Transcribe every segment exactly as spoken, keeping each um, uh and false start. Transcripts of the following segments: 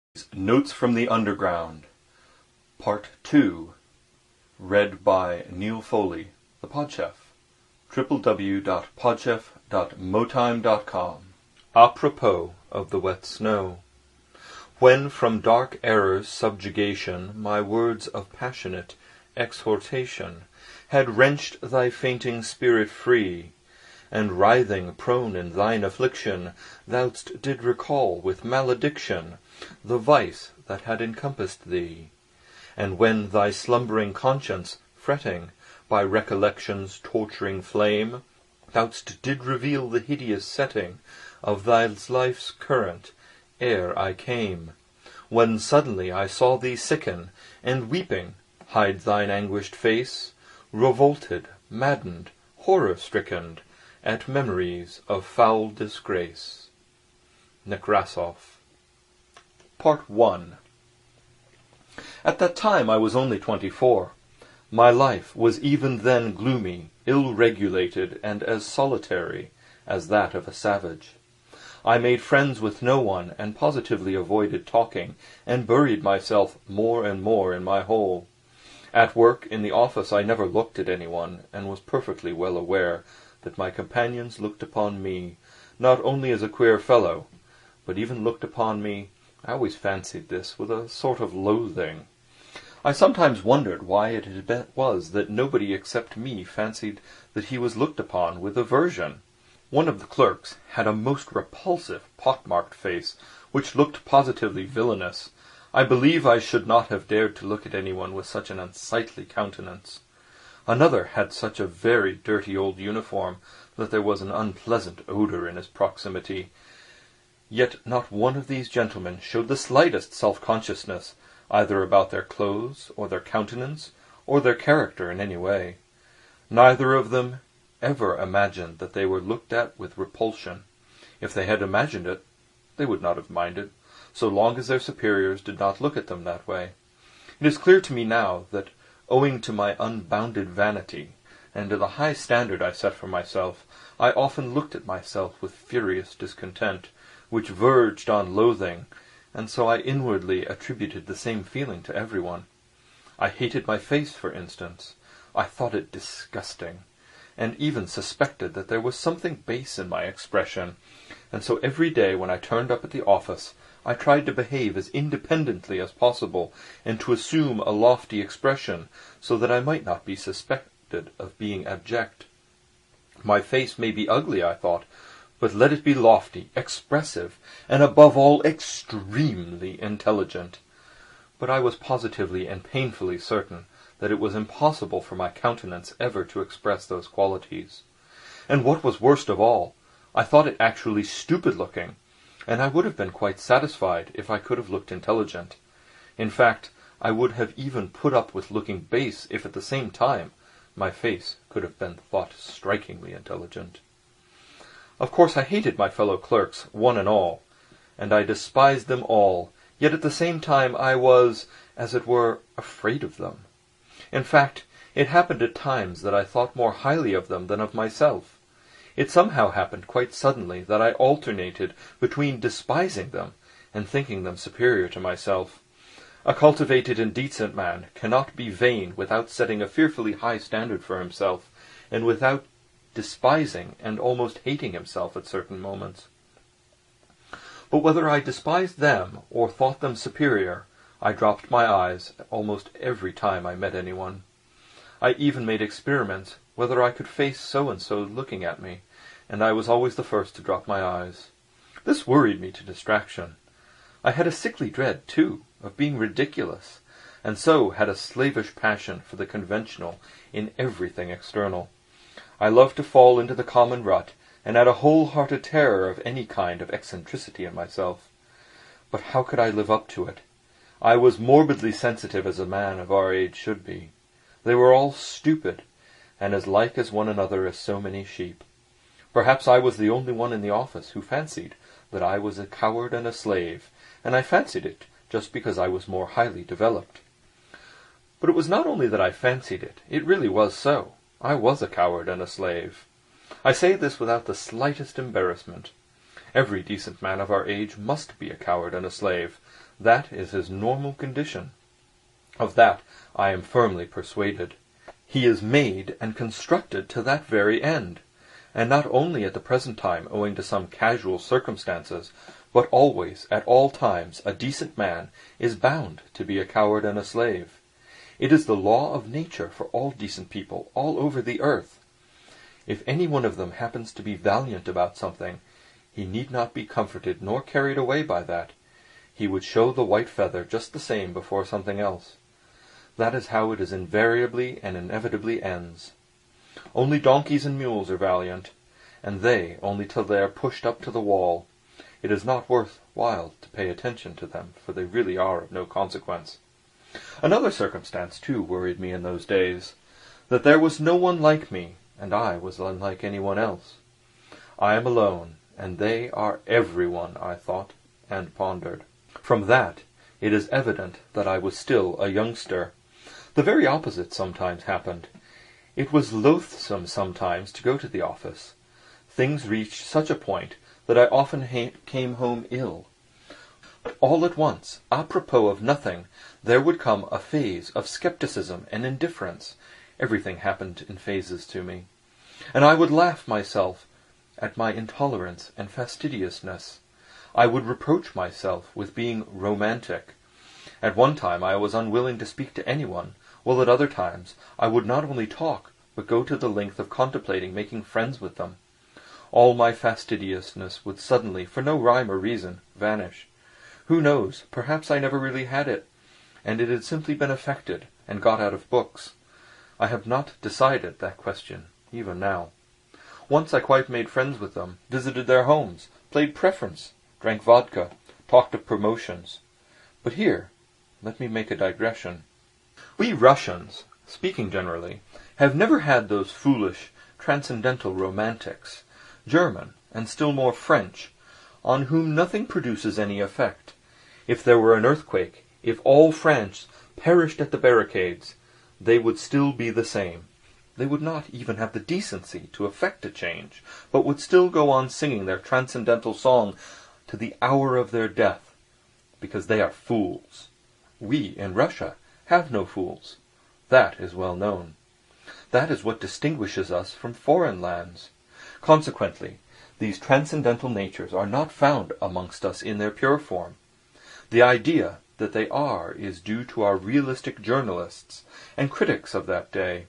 Notes from the Underground, Part two, read by Neil Foley, the Podchef, w w w dot podchef dot motime dot com. Apropos of the wet snow, when from dark error's subjugation my words of passionate exhortation had wrenched thy fainting spirit free, and writhing prone in thine affliction, thou'st did recall with malediction the vice that had encompassed thee, and when thy slumbering conscience, fretting by recollection's torturing flame, thou'st did reveal the hideous setting of thy life's current, ere I came, when suddenly I saw thee sicken, and weeping hide thine anguished face, revolted, maddened, horror-stricken, at memories of foul disgrace. Nekrasov. Part one. At that time I was only twenty-four. My life was even then gloomy, ill-regulated, and as solitary as that of a savage. I made friends with no one, and positively avoided talking, and buried myself more and more in my hole. At work in the office I never looked at anyone, and was perfectly well aware that my companions looked upon me, not only as a queer fellow, but even looked upon me, I always fancied this, with a sort of loathing. I sometimes wondered why it was that nobody except me fancied that he was looked upon with aversion. One of the clerks had a most repulsive, pock-marked face, which looked positively villainous. I believe I should not have dared to look at anyone with such an unsightly countenance. Another had such a very dirty old uniform that there was an unpleasant odour in his proximity. Yet not one of these gentlemen showed the slightest self-consciousness, either about their clothes, or their countenance, or their character in any way. Neither of them ever imagined that they were looked at with repulsion. If they had imagined it, they would not have minded, so long as their superiors did not look at them that way. It is clear to me now that, owing to my unbounded vanity, and to the high standard I set for myself, I often looked at myself with furious discontent, which verged on loathing, and so I inwardly attributed the same feeling to everyone. I hated my face, for instance. I thought it disgusting, and even suspected that there was something base in my expression, and so every day when I turned up at the office I tried to behave as independently as possible, and to assume a lofty expression, so that I might not be suspected of being abject. My face may be ugly, I thought, but let it be lofty, expressive, and above all extremely intelligent. But I was positively and painfully certain that it was impossible for my countenance ever to express those qualities. And what was worst of all, I thought it actually stupid-looking, and I would have been quite satisfied if I could have looked intelligent. In fact, I would have even put up with looking base if at the same time my face could have been thought strikingly intelligent. Of course I hated my fellow clerks, one and all, and I despised them all, yet at the same time I was, as it were, afraid of them. In fact, it happened at times that I thought more highly of them than of myself. It somehow happened quite suddenly that I alternated between despising them and thinking them superior to myself. A cultivated and decent man cannot be vain without setting a fearfully high standard for himself, and without despising and almost hating himself at certain moments. But whether I despised them or thought them superior, I dropped my eyes almost every time I met anyone. I even made experiments whether I could face so-and-so looking at me, and I was always the first to drop my eyes. This worried me to distraction. I had a sickly dread, too, of being ridiculous, and so had a slavish passion for the conventional in everything external. I loved to fall into the common rut, and had a whole-hearted terror of any kind of eccentricity in myself. But how could I live up to it? I was morbidly sensitive as a man of our age should be. They were all stupid, and as like as one another as so many sheep. Perhaps I was the only one in the office who fancied that I was a coward and a slave, and I fancied it just because I was more highly developed. But it was not only that I fancied it, it really was so. I was a coward and a slave. I say this without the slightest embarrassment. Every decent man of our age must be a coward and a slave. That is his normal condition. Of that I am firmly persuaded. He is made and constructed to that very end, and not only at the present time owing to some casual circumstances, but always, at all times, a decent man is bound to be a coward and a slave. It is the law of nature for all decent people all over the earth. If any one of them happens to be valiant about something, he need not be comforted nor carried away by that. He would show the white feather just the same before something else. That is how it is invariably and inevitably ends. Only donkeys and mules are valiant, and they only till they are pushed up to the wall. It is not worth while to pay attention to them, for they really are of no consequence. Another circumstance, too, worried me in those days, that there was no one like me, and I was unlike anyone else. I am alone, and they are everyone, I thought, and pondered. From that, it is evident that I was still a youngster. The very opposite sometimes happened. It was loathsome sometimes to go to the office. Things reached such a point that I often ha- came home ill. But all at once, apropos of nothing, there would come a phase of scepticism and indifference. Everything happened in phases to me. And I would laugh myself at my intolerance and fastidiousness. I would reproach myself with being romantic. At one time I was unwilling to speak to anyone, while at other times I would not only talk, but go to the length of contemplating making friends with them. All my fastidiousness would suddenly, for no rhyme or reason, vanish. Who knows, perhaps I never really had it, and it had simply been affected and got out of books. I have not decided that question, even now. Once I quite made friends with them, visited their homes, played preference, drank vodka, talked of promotions. But here, let me make a digression. We Russians, speaking generally, have never had those foolish, transcendental romantics, German, and still more French, on whom nothing produces any effect. If there were an earthquake, if all France perished at the barricades, they would still be the same. They would not even have the decency to effect a change, but would still go on singing their transcendental song to the hour of their death, because they are fools. We, in Russia, have no fools. That is well known. That is what distinguishes us from foreign lands. Consequently, these transcendental natures are not found amongst us in their pure form. The idea that they are is due to our realistic journalists and critics of that day,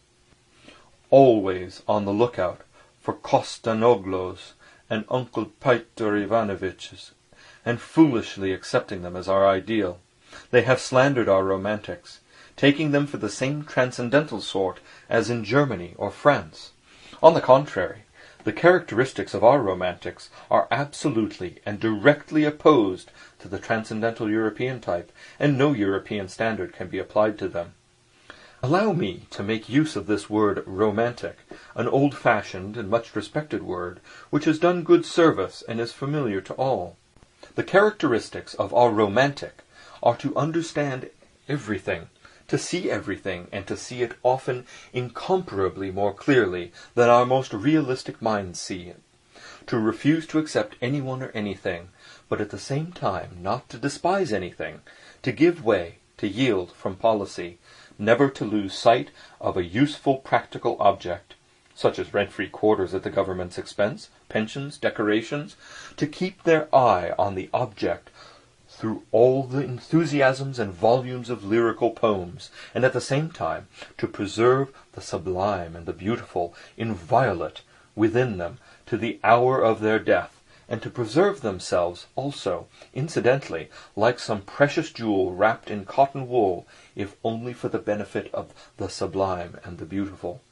always on the lookout for Kostanoglos and Uncle Pyotr Ivanovitches, and foolishly accepting them as our ideal. They have slandered our romantics, taking them for the same transcendental sort as in Germany or France. On the contrary, the characteristics of our romantics are absolutely and directly opposed to the transcendental European type, and no European standard can be applied to them. Allow me to make use of this word romantic, an old-fashioned and much respected word, which has done good service and is familiar to all. The characteristics of our romantic are to understand everything, to see everything, and to see it often incomparably more clearly than our most realistic minds see it, to refuse to accept anyone or anything, but at the same time not to despise anything, to give way, to yield from policy, never to lose sight of a useful practical object, such as rent-free quarters at the government's expense, pensions, decorations, to keep their eye on the object through all the enthusiasms and volumes of lyrical poems, and at the same time to preserve the sublime and the beautiful inviolate within them to the hour of their death, and to preserve themselves also, incidentally, like some precious jewel wrapped in cotton wool, if only for the benefit of the sublime and the beautiful.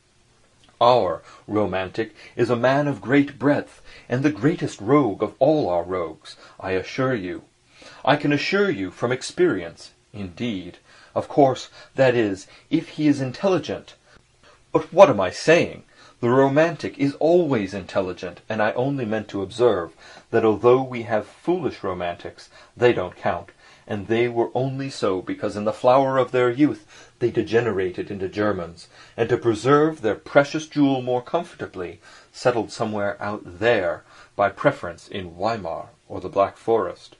Our romantic is a man of great breadth, and the greatest rogue of all our rogues, I assure you. I can assure you from experience, indeed. Of course, that is, if he is intelligent. But what am I saying? The romantic is always intelligent, and I only meant to observe that although we have foolish romantics, they don't count, and they were only so because in the flower of their youth they degenerated into Germans, and to preserve their precious jewel more comfortably, settled somewhere out there, by preference in Weimar or the Black Forest.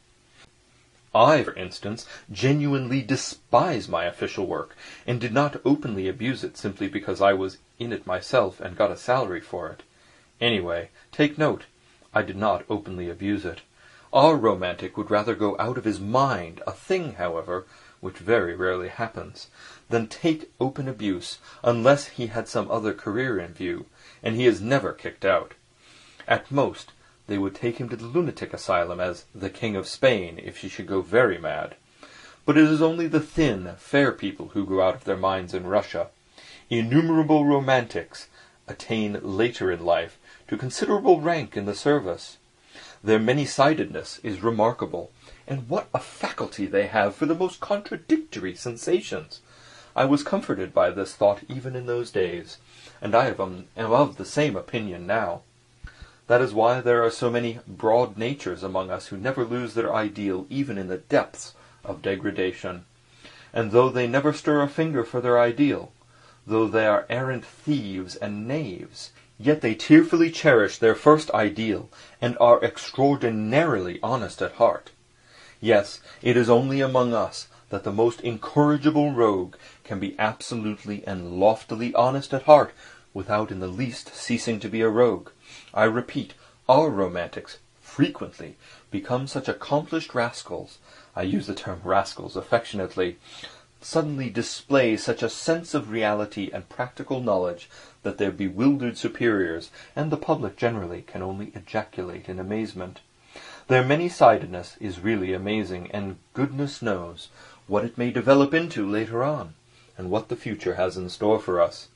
I, for instance, genuinely despise my official work, and did not openly abuse it simply because I was in it myself and got a salary for it. Anyway, take note, I did not openly abuse it. Our romantic would rather go out of his mind, a thing, however, which very rarely happens, than take open abuse, unless he had some other career in view, and he is never kicked out. At most, they would take him to the lunatic asylum as the King of Spain if he should go very mad. But it is only the thin, fair people who go out of their minds in Russia. Innumerable romantics attain later in life to considerable rank in the service. Their many-sidedness is remarkable, and what a faculty they have for the most contradictory sensations! I was comforted by this thought even in those days, and I am of the same opinion now. That is why there are so many broad natures among us who never lose their ideal even in the depths of degradation. And though they never stir a finger for their ideal, though they are arrant thieves and knaves, yet they tearfully cherish their first ideal and are extraordinarily honest at heart. Yes, it is only among us that the most incorrigible rogue can be absolutely and loftily honest at heart without in the least ceasing to be a rogue. I repeat, our romantics frequently become such accomplished rascals, I use the term rascals affectionately, suddenly display such a sense of reality and practical knowledge that their bewildered superiors, and the public generally, can only ejaculate in amazement. Their many-sidedness is really amazing, and goodness knows what it may develop into later on, and what the future has in store for us.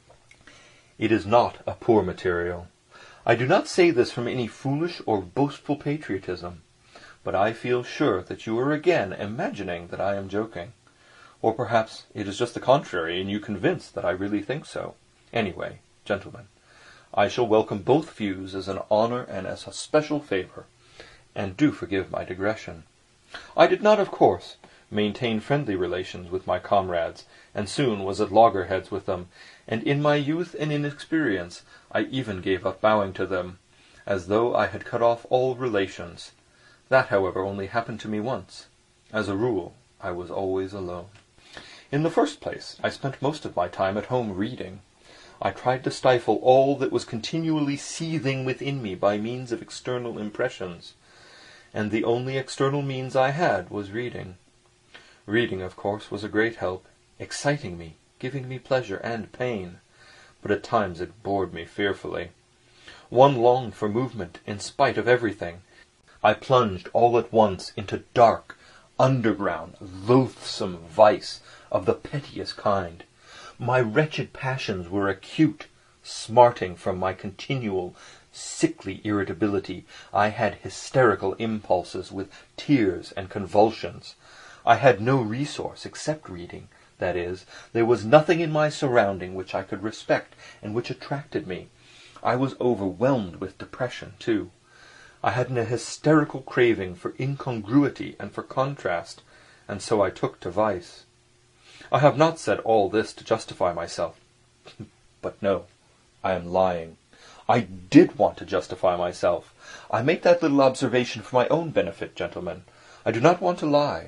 It is not a poor material. I do not say this from any foolish or boastful patriotism, but I feel sure that you are again imagining that I am joking. Or perhaps it is just the contrary, and you convinced that I really think so. Anyway, gentlemen, I shall welcome both views as an honour and as a special favour, and do forgive my digression. I did not, of course, maintain friendly relations with my comrades, and soon was at loggerheads with them, and in my youth and inexperience I even gave up bowing to them, as though I had cut off all relations. That, however, only happened to me once. As a rule, I was always alone. In the first place, I spent most of my time at home reading. I tried to stifle all that was continually seething within me by means of external impressions, and the only external means I had was reading. Reading, of course, was a great help, exciting me, giving me pleasure and pain, but at times it bored me fearfully. One longed for movement in spite of everything. I plunged all at once into dark, underground, loathsome vice of the pettiest kind. My wretched passions were acute, smarting from my continual, sickly irritability. I had hysterical impulses with tears and convulsions. I had no resource except reading. That is, there was nothing in my surrounding which I could respect and which attracted me. I was overwhelmed with depression, too. I had an hysterical craving for incongruity and for contrast, and so I took to vice. I have not said all this to justify myself. But no, I am lying. I did want to justify myself. I make that little observation for my own benefit, gentlemen. I do not want to lie.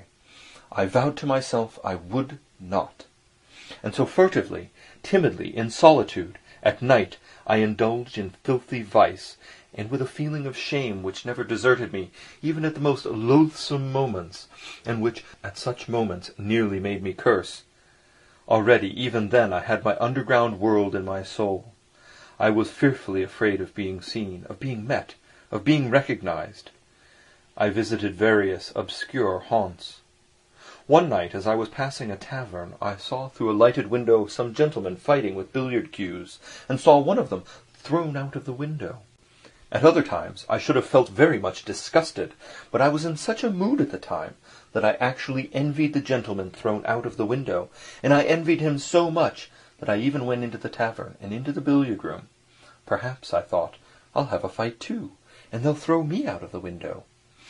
I vowed to myself I would not. And so furtively, timidly, in solitude, at night, I indulged in filthy vice, and with a feeling of shame which never deserted me, even at the most loathsome moments, and which at such moments nearly made me curse. Already, even then, I had my underground world in my soul. I was fearfully afraid of being seen, of being met, of being recognized. I visited various obscure haunts. One night, as I was passing a tavern, I saw through a lighted window some gentlemen fighting with billiard cues, and saw one of them thrown out of the window. At other times I should have felt very much disgusted, but I was in such a mood at the time that I actually envied the gentleman thrown out of the window, and I envied him so much that I even went into the tavern and into the billiard-room. Perhaps, I thought, I'll have a fight too, and they'll throw me out of the window.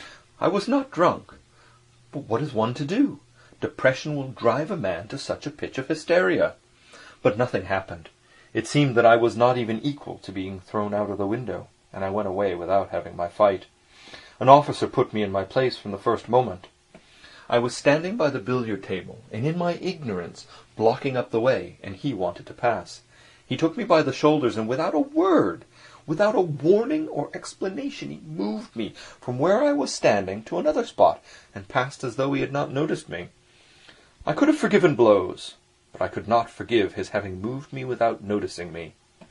I was not drunk, but what is one to do? Depression will drive a man to such a pitch of hysteria. But nothing happened. It seemed that I was not even equal to being thrown out of the window, and I went away without having my fight. An officer put me in my place from the first moment. I was standing by the billiard table, and in my ignorance blocking up the way, and he wanted to pass. He took me by the shoulders, and without a word, without a warning or explanation, he moved me from where I was standing to another spot, and passed as though he had not noticed me. I could have forgiven blows, but I could not forgive his having moved me without noticing me.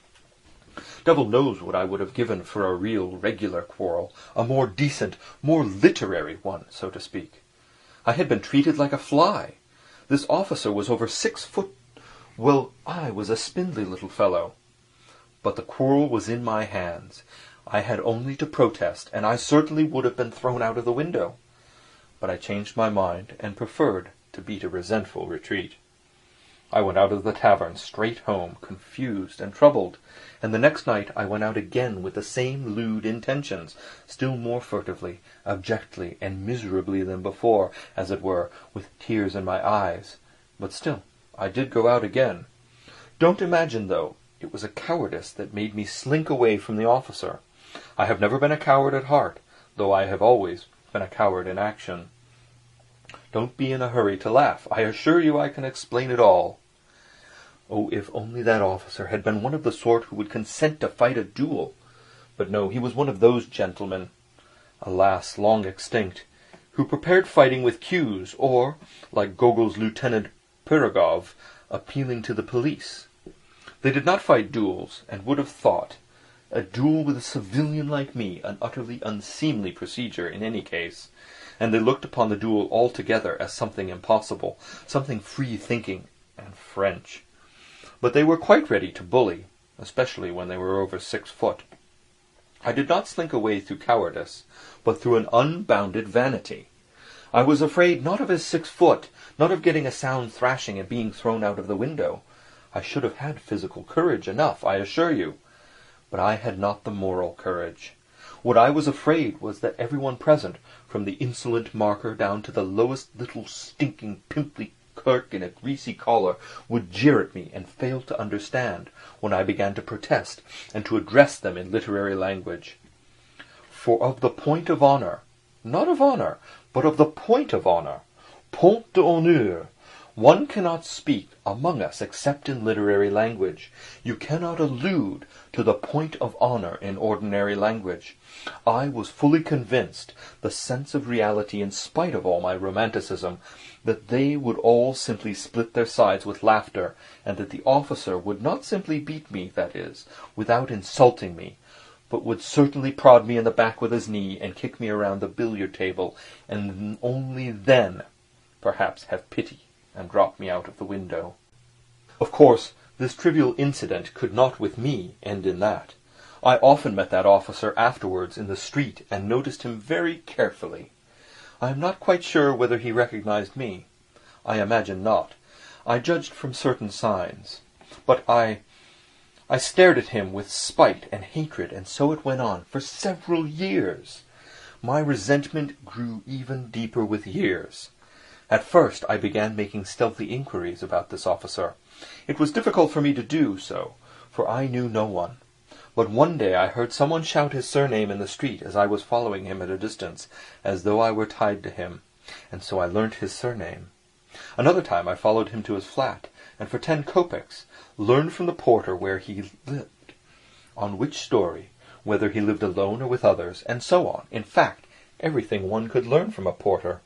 Devil knows what I would have given for a real, regular quarrel, a more decent, more literary one, so to speak. I had been treated like a fly. This officer was over six foot. Well, I was a spindly little fellow. But the quarrel was in my hands. I had only to protest, and I certainly would have been thrown out of the window. But I changed my mind, and preferred to beat a resentful retreat. I went out of the tavern straight home, confused and troubled, and the next night I went out again with the same lewd intentions, still more furtively, abjectly, and miserably than before, as it were, with tears in my eyes. But still, I did go out again. Don't imagine, though, it was a cowardice that made me slink away from the officer. I have never been a coward at heart, though I have always been a coward in action. Don't be in a hurry to laugh. I assure you I can explain it all. Oh, if only that officer had been one of the sort who would consent to fight a duel! But no, he was one of those gentlemen, alas, long extinct, who prepared fighting with cues, or, like Gogol's Lieutenant Pirogov, appealing to the police. They did not fight duels, and would have thought a duel with a civilian like me an utterly unseemly procedure in any case, and they looked upon the duel altogether as something impossible, something free-thinking and French. But they were quite ready to bully, especially when they were over six foot. I did not slink away through cowardice, but through an unbounded vanity. I was afraid not of his six foot, not of getting a sound thrashing and being thrown out of the window. I should have had physical courage enough, I assure you. But I had not the moral courage. What I was afraid was that everyone present, from the insolent marker down to the lowest little stinking pimply clerk in a greasy collar, would jeer at me and fail to understand when I began to protest and to address them in literary language. For of the point of honour, not of honour, but of the point of honour, point d'honneur, one cannot speak among us except in literary language. You cannot allude to the point of honour in ordinary language. I was fully convinced, the sense of reality in spite of all my romanticism, that they would all simply split their sides with laughter, and that the officer would not simply beat me, that is, without insulting me, but would certainly prod me in the back with his knee and kick me around the billiard table, and only then, perhaps, have pity and drop me out of the window. Of course, this trivial incident could not with me end in that. I often met that officer afterwards in the street and noticed him very carefully. I am not quite sure whether he recognized me. I imagine not. I judged from certain signs. But I... I stared at him with spite and hatred, and so it went on for several years. My resentment grew even deeper with years. At first I began making stealthy inquiries about this officer. It was difficult for me to do so, for I knew no one. But one day I heard someone shout his surname in the street as I was following him at a distance, as though I were tied to him, and so I learnt his surname. Another time I followed him to his flat, and for ten kopecks learned from the porter where he lived, on which story, whether he lived alone or with others, and so on. In fact, everything one could learn from a porter.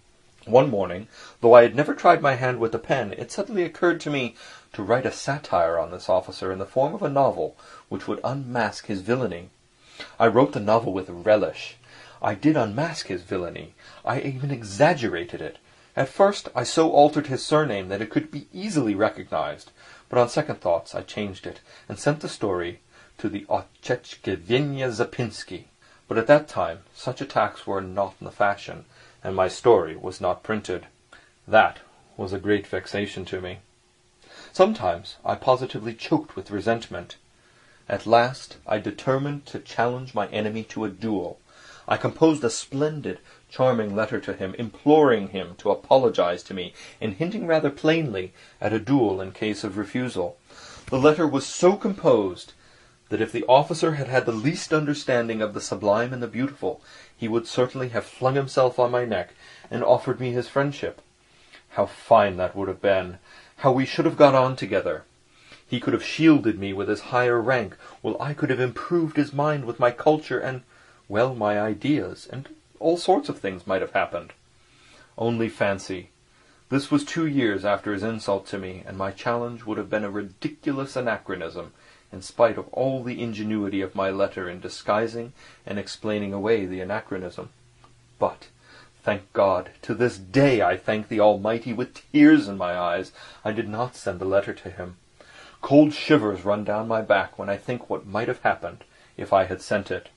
One morning, though I had never tried my hand with a pen, it suddenly occurred to me to write a satire on this officer in the form of a novel which would unmask his villainy. I wrote the novel with relish. I did unmask his villainy. I even exaggerated it. At first I so altered his surname that it could be easily recognized, but on second thoughts I changed it, and sent the story to the Otchechkevenya Zapinsky. But at that time such attacks were not in the fashion, and my story was not printed. That was a great vexation to me. Sometimes I positively choked with resentment. At last I determined to challenge my enemy to a duel. I composed a splendid, charming letter to him, imploring him to apologize to me, and hinting rather plainly at a duel in case of refusal. The letter was so composed that if the officer had had the least understanding of the sublime and the beautiful, he would certainly have flung himself on my neck and offered me his friendship. How fine that would have been! How we should have got on together! He could have shielded me with his higher rank, while I could have improved his mind with my culture and, well, my ideas, and all sorts of things might have happened. Only fancy! This was two years after his insult to me, and my challenge would have been a ridiculous anachronism, in spite of all the ingenuity of my letter in disguising and explaining away the anachronism. But, thank God, to this day I thank the Almighty with tears in my eyes, I did not send the letter to him. Cold shivers run down my back when I think what might have happened if I had sent it.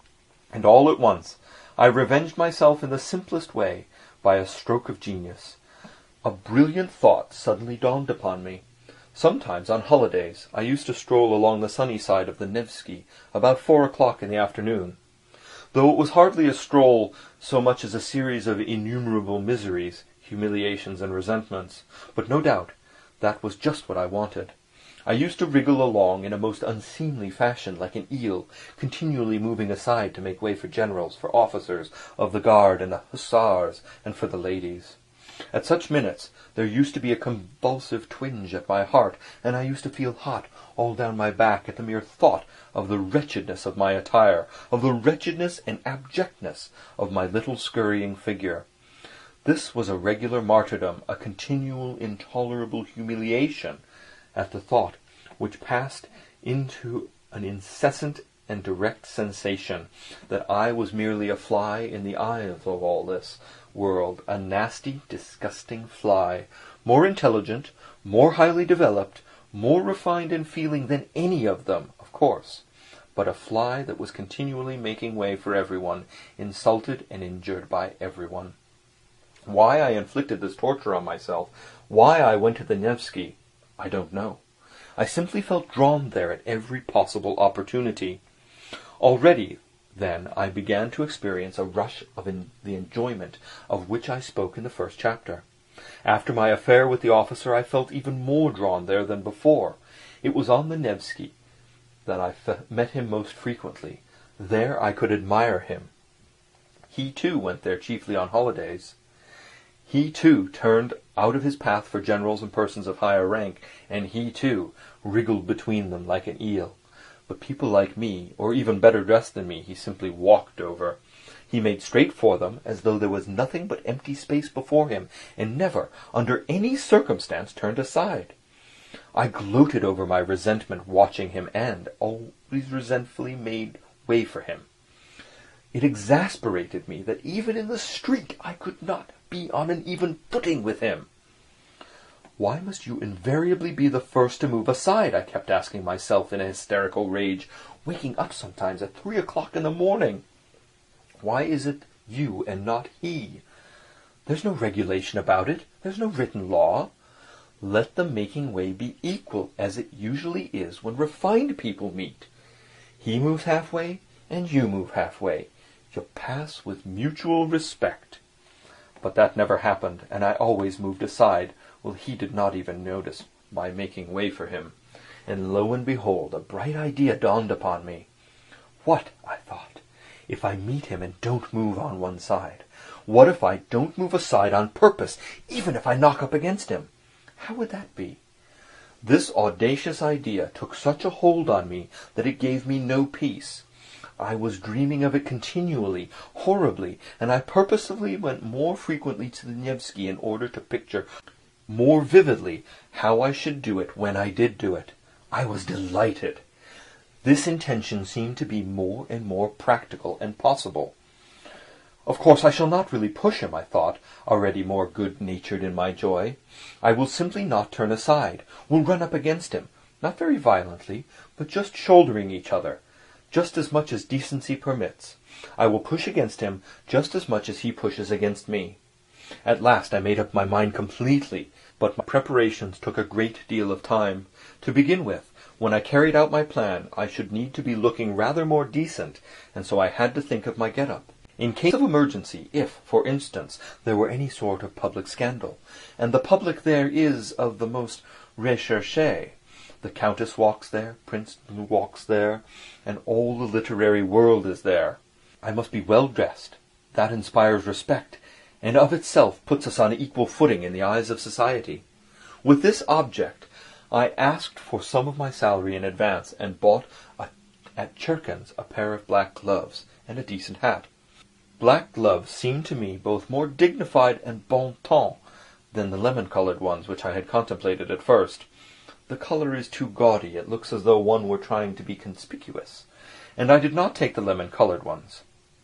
And all at once I revenged myself in the simplest way by a stroke of genius. A brilliant thought suddenly dawned upon me. Sometimes on holidays I used to stroll along the sunny side of the Nevsky about four o'clock in the afternoon. Though it was hardly a stroll so much as a series of innumerable miseries, humiliations and resentments, but no doubt that was just what I wanted. I used to wriggle along in a most unseemly fashion like an eel, continually moving aside to make way for generals, for officers of the guard and the hussars, and for the ladies. At such minutes there used to be a convulsive twinge at my heart, and I used to feel hot all down my back at the mere thought of the wretchedness of my attire, of the wretchedness and abjectness of my little scurrying figure. This was a regular martyrdom, a continual intolerable humiliation at the thought, which passed into an incessant and direct sensation that I was merely a fly in the eye of all this world, a nasty, disgusting fly, more intelligent, more highly developed, more refined in feeling than any of them, of course, but a fly that was continually making way for everyone, insulted and injured by everyone. Why I inflicted this torture on myself, why I went to the Nevsky, I don't know. I simply felt drawn there at every possible opportunity. Already, then, I began to experience a rush of in the enjoyment of which I spoke in the first chapter. After my affair with the officer, I felt even more drawn there than before. It was on the Nevsky that I f- met him most frequently. There I could admire him. He, too, went there chiefly on holidays. He, too, turned out of his path for generals and persons of higher rank, and he, too, wriggled between them like an eel. But people like me, or even better dressed than me, he simply walked over. He made straight for them, as though there was nothing but empty space before him, and never, under any circumstance, turned aside. I gloated over my resentment watching him, and always resentfully made way for him. It exasperated me that even in the street I could not be on an even footing with him. Why must you invariably be the first to move aside? I kept asking myself in a hysterical rage, waking up sometimes at three o'clock in the morning. Why is it you and not he? There's no regulation about it. There's no written law. Let the making way be equal, as it usually is when refined people meet. He moves halfway, and you move halfway. You'll pass with mutual respect. But that never happened, and I always moved aside, while he did not even notice my making way for him. And lo and behold, a bright idea dawned upon me. What, I thought, if I meet him and don't move on one side? What if I don't move aside on purpose, even if I knock up against him? How would that be? This audacious idea took such a hold on me that it gave me no peace. I was dreaming of it continually, horribly, and I purposely went more frequently to the Nevsky in order to picture more vividly how I should do it when I did do it. I was delighted. This intention seemed to be more and more practical and possible. Of course I shall not really push him, I thought, already more good-natured in my joy. I will simply not turn aside, will run up against him, not very violently, but just shouldering each other, just as much as decency permits. I will push against him just as much as he pushes against me. At last I made up my mind completely, but my preparations took a great deal of time. To begin with, when I carried out my plan, I should need to be looking rather more decent, and so I had to think of my get-up. In case of emergency, if, for instance, there were any sort of public scandal, and the public there is of the most recherché, The Countess walks there, Prince walks there, and all the literary world is there. I must be well dressed. That inspires respect, and of itself puts us on equal footing in the eyes of society. With this object, I asked for some of my salary in advance, and bought a, at Cherkin's a pair of black gloves and a decent hat. Black gloves seemed to me both more dignified and bon ton than the lemon-coloured ones which I had contemplated at first. The colour is too gaudy, it looks as though one were trying to be conspicuous, and I did not take the lemon-coloured ones.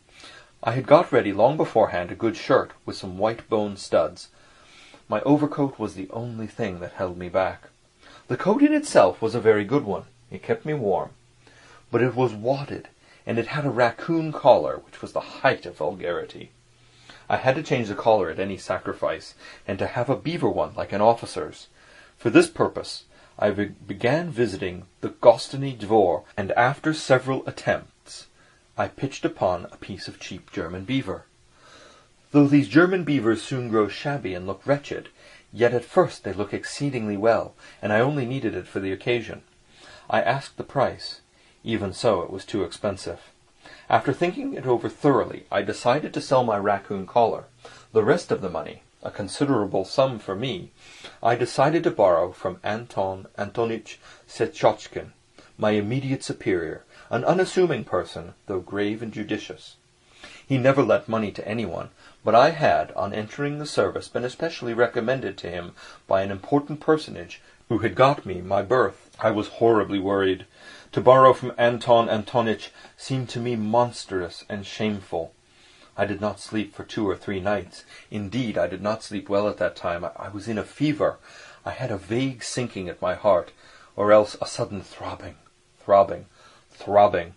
I had got ready long beforehand a good shirt with some white bone studs. My overcoat was the only thing that held me back. The coat in itself was a very good one. It kept me warm. But it was wadded, and it had a raccoon collar, which was the height of vulgarity. I had to change the collar at any sacrifice, and to have a beaver one like an officer's. For this purpose I be- began visiting the Gostiny Dvor, and after several attempts I pitched upon a piece of cheap German beaver. Though these German beavers soon grow shabby and look wretched, yet at first they look exceedingly well, and I only needed it for the occasion. I asked the price. Even so, it was too expensive. After thinking it over thoroughly, I decided to sell my raccoon collar. The rest of the money, a considerable sum for me, I decided to borrow from Anton Antonich Setchotchkin, my immediate superior, an unassuming person, though grave and judicious. He never lent money to anyone, but I had, on entering the service, been especially recommended to him by an important personage who had got me my berth. I was horribly worried. To borrow from Anton Antonich seemed to me monstrous and shameful. I did not sleep for two or three nights. Indeed, I did not sleep well at that time. I, I was in a fever. I had a vague sinking at my heart, or else a sudden throbbing, throbbing, throbbing.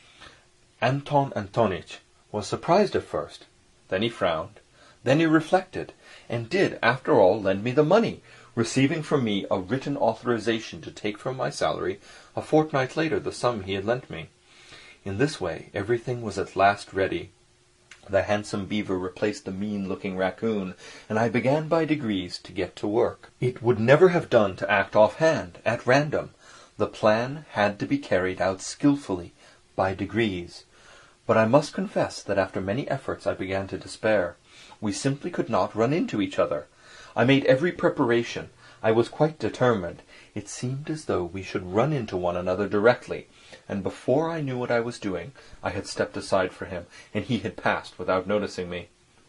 Anton Antonich was surprised at first. Then he frowned. Then he reflected, and did, after all, lend me the money, receiving from me a written authorization to take from my salary a fortnight later the sum he had lent me. In this way everything was at last ready. The handsome beaver replaced the mean-looking raccoon, and I began by degrees to get to work. It would never have done to act off-hand, at random. The plan had to be carried out skilfully, by degrees. But I must confess that after many efforts I began to despair. We simply could not run into each other. I made every preparation. I was quite determined. It seemed as though we should run into one another directly, and before I knew what I was doing, I had stepped aside for him, and he had passed without noticing me.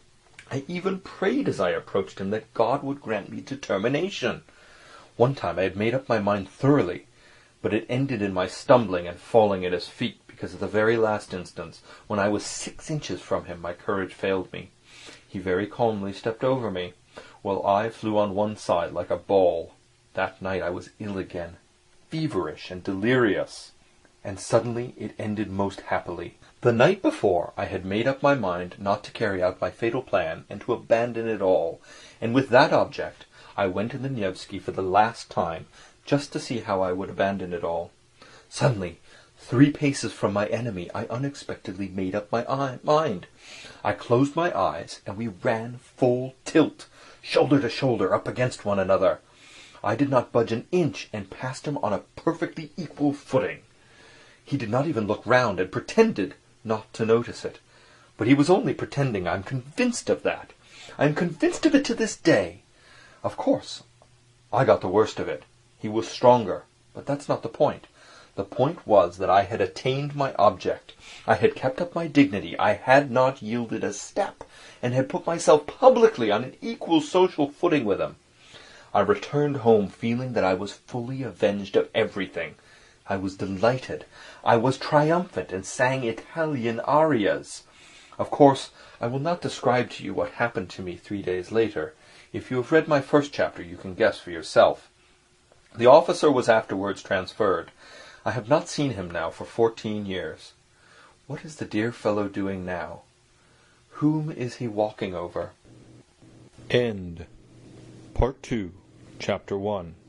I even prayed as I approached him that God would grant me determination. One time I had made up my mind thoroughly, but it ended in my stumbling and falling at his feet, because at the very last instant, when I was six inches from him, my courage failed me. He very calmly stepped over me, while I flew on one side like a ball. That night I was ill again, feverish and delirious, and suddenly it ended most happily. The night before I had made up my mind not to carry out my fatal plan and to abandon it all, and with that object I went to the Nevsky for the last time, just to see how I would abandon it all. Suddenly, three paces from my enemy, I unexpectedly made up my eye- mind. I closed my eyes, and we ran full tilt, shoulder to shoulder, up against one another. I did not budge an inch, and passed him on a perfectly equal footing. He did not even look round, and pretended not to notice it. But he was only pretending. I am convinced of that. I am convinced of it to this day. Of course, I got the worst of it. He was stronger, but that's not the point. The point was that I had attained my object. I had kept up my dignity. I had not yielded a step, and had put myself publicly on an equal social footing with him. I returned home feeling that I was fully avenged of everything. I was delighted. I was triumphant, and sang Italian arias. Of course, I will not describe to you what happened to me three days later. If you have read my first chapter, you can guess for yourself. The officer was afterwards transferred. I have not seen him now for fourteen years. What is the dear fellow doing now? Whom is he walking over? End. Part two, Chapter one.